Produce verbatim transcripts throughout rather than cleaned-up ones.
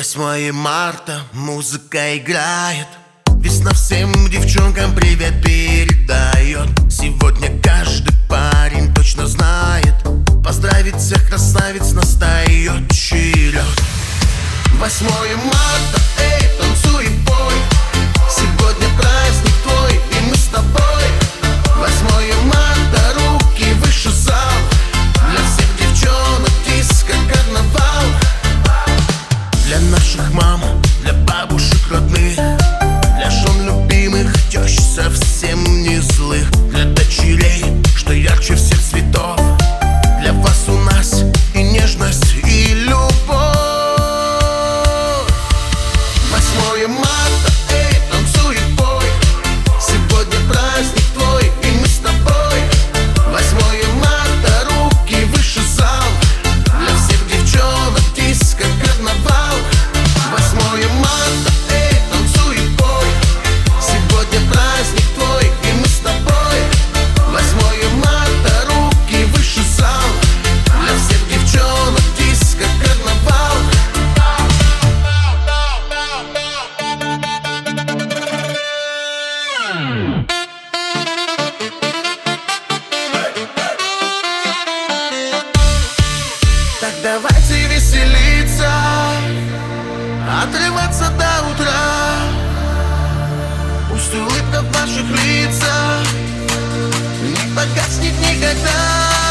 Восьмое марта, музыка играет. Весна всем девчонкам привет передает. Сегодня каждый парень точно знает, поздравить всех красавиц настает черед. Восьмое марта, эй, танцуй и пой. Сегодня праздник твой, и мы с тобой. Восьмое марта, руки выше зал. Для всех девчонок диско, карнавал. Для наших мам, для бабушек родных, для жен любимых, тещ совсем не злых, для дочерей, что ярче всех цветов. Для вас у нас и нежность, и любовь. Восьмое марта, эй, танцуй и пой. Сегодня праздник твой, и мы с тобой. Восьмое марта, руки выше зал. Для всех девчонок диско, карнавал. Восьмое марта, эй, танцуй и пой. Сегодня праздник твой, и мы с тобой. Восьмое марта, руки выше зал. Для всех девчонок диско, карнавал. Так давайте веселиться, отрываться до утра. Пусть улыбка в ваших лицах не погаснет никогда.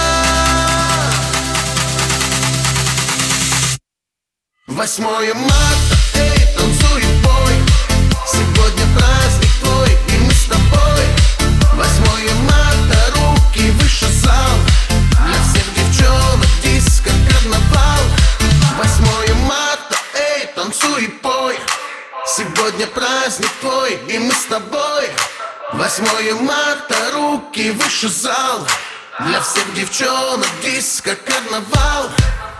Восьмое марта, эй, танцуй и пой. Сегодня праздник твой, и мы с тобой. Восьмое марта, руки выше зал. Для всех девчонок диско, карнавал. Восьмое марта, эй, танцуй и пой. Сегодня праздник твой, и мы с тобой. Восьмое марта, руки выше зал. Для всех девчонок диско, карнавал.